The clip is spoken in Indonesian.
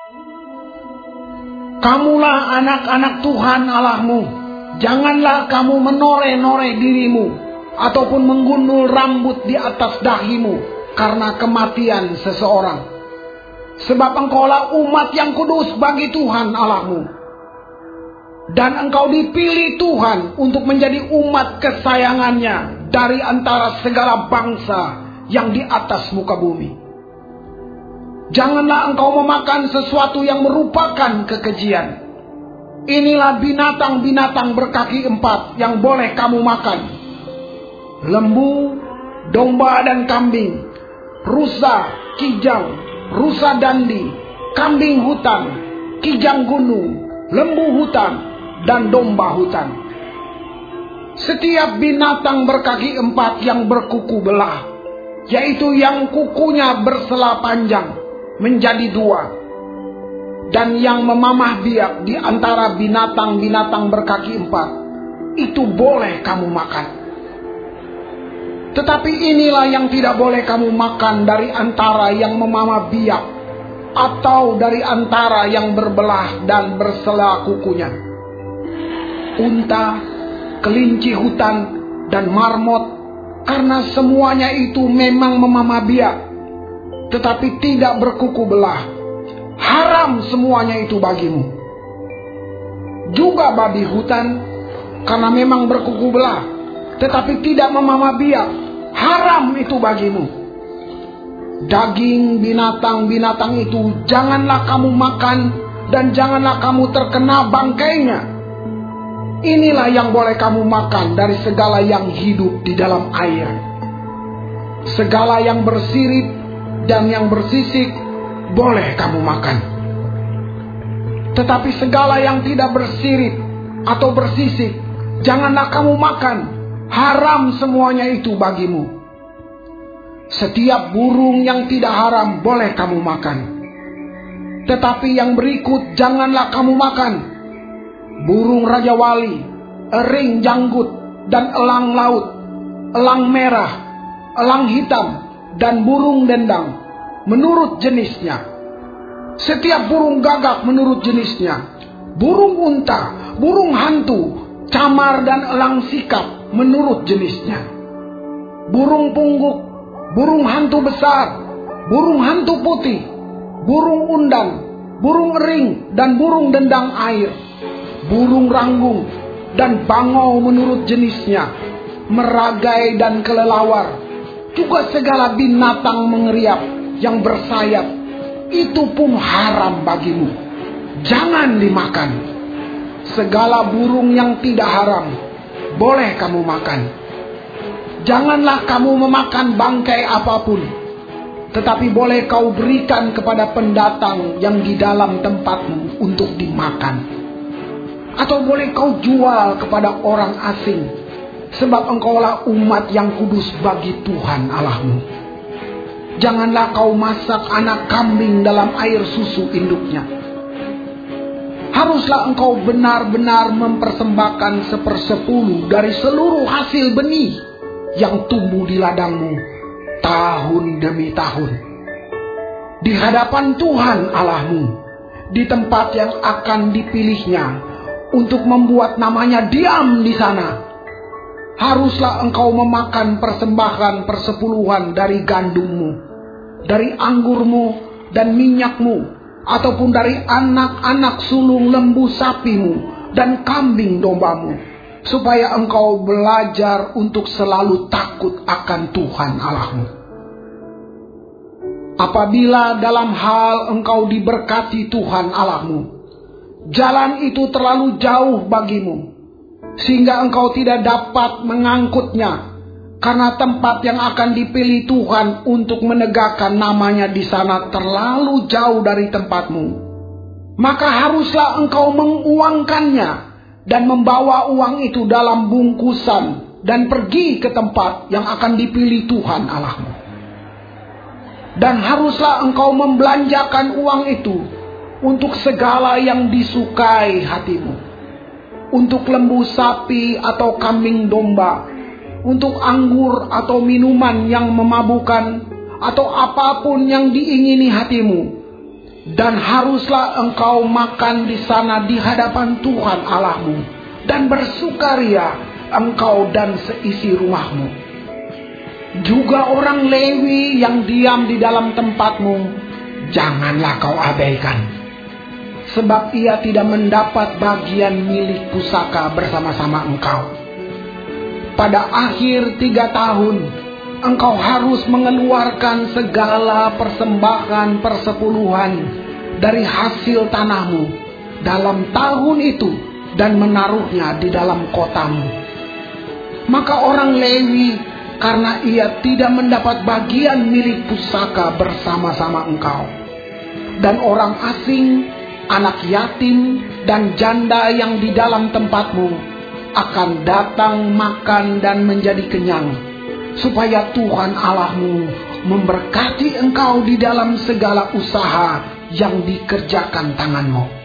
Kamulah anak-anak Tuhan Allahmu. Janganlah kamu menore-nore dirimu ataupun menggundul rambut di atas dahimu karena kematian seseorang. Sebab engkaulah umat yang kudus bagi Tuhan Allahmu. Dan engkau dipilih Tuhan untuk menjadi umat kesayangannya dari antara segala bangsa yang di atas muka bumi. Janganlah engkau memakan sesuatu yang merupakan kekejian. Inilah binatang-binatang berkaki 4 yang boleh kamu makan: lembu, domba dan kambing, rusa, kijang, rusa dandi, kambing hutan, kijang gunung, lembu hutan, dan domba hutan. Setiap binatang berkaki 4 yang berkuku belah, yaitu yang kukunya bersela panjang, menjadi 2, dan yang memamah biak di antara binatang-binatang berkaki 4, itu boleh kamu makan. Tetapi inilah yang tidak boleh kamu makan dari antara yang memamah biak atau dari antara yang berbelah dan bersela kukunya: unta, kelinci hutan, dan marmot, karena semuanya itu memang memamah biak tetapi tidak berkuku belah. Haram semuanya itu bagimu. Juga babi hutan, karena memang berkuku belah tetapi tidak memamah biak. Haram itu bagimu. Daging binatang-binatang itu janganlah kamu makan, dan janganlah kamu terkena bangkainya. Inilah yang boleh kamu makan dari segala yang hidup di dalam air. Segala yang bersirip dan yang bersisik boleh kamu makan. Tetapi segala yang tidak bersirip atau bersisik janganlah kamu makan. Haram semuanya itu bagimu. Setiap burung yang tidak haram boleh kamu makan. Tetapi yang berikut janganlah kamu makan: burung rajawali, ering janggut, dan elang laut, elang merah, elang hitam, dan burung dendang menurut jenisnya. Setiap burung gagak menurut jenisnya. Burung unta, burung hantu, camar, dan elang sikap menurut jenisnya. Burung pungguk, burung hantu besar, burung hantu putih, burung undang, burung ering, dan burung dendang air, burung ranggung, dan bangau menurut jenisnya, meragai dan kelelawar, juga segala binatang mengeriap yang bersayap, itu pun haram bagimu. Jangan dimakan. Segala burung yang tidak haram boleh kamu makan. Janganlah kamu memakan bangkai apapun, tetapi boleh kau berikan kepada pendatang yang di dalam tempatmu untuk dimakan. Atau boleh kau jual kepada orang asing, sebab engkaulah umat yang kudus bagi Tuhan Allahmu. Janganlah kau masak anak kambing dalam air susu induknya. Haruslah engkau benar-benar mempersembahkan 1/10 dari seluruh hasil benih yang tumbuh di ladangmu tahun demi tahun, di hadapan Tuhan Allahmu, di tempat yang akan dipilihnya untuk membuat namanya diam di sana. Haruslah engkau memakan persembahan 1/10 dari gandummu, dari anggurmu dan minyakmu, ataupun dari anak-anak sulung lembu sapimu dan kambing dombamu, supaya engkau belajar untuk selalu takut akan Tuhan Allahmu. Apabila dalam hal engkau diberkati Tuhan Allahmu, jalan itu terlalu jauh bagimu, sehingga engkau tidak dapat mengangkutnya, karena tempat yang akan dipilih Tuhan untuk menegakkan namanya di sana terlalu jauh dari tempatmu, maka haruslah engkau menguangkannya dan membawa uang itu dalam bungkusan dan pergi ke tempat yang akan dipilih Tuhan Allahmu. Dan haruslah engkau membelanjakan uang itu untuk segala yang disukai hatimu, untuk lembu sapi atau kambing domba, untuk anggur atau minuman yang memabukkan, atau apapun yang diingini hatimu, Dan haruslah engkau makan di sana di hadapan Tuhan Allahmu, dan bersukaria engkau dan seisi rumahmu. Juga orang Lewi yang diam di dalam tempatmu, janganlah kau abaikan, sebab ia tidak mendapat bagian milik pusaka bersama-sama engkau. Pada akhir 3 tahun, engkau harus mengeluarkan segala persembahan persepuluhan dari hasil tanahmu dalam tahun itu dan menaruhnya di dalam kotamu. Maka orang Lewi, karena ia tidak mendapat bagian milik pusaka bersama-sama engkau, dan orang asing, anak yatim, dan janda yang di dalam tempatmu akan datang makan dan menjadi kenyang, supaya Tuhan Allahmu memberkati engkau di dalam segala usaha yang dikerjakan tanganmu.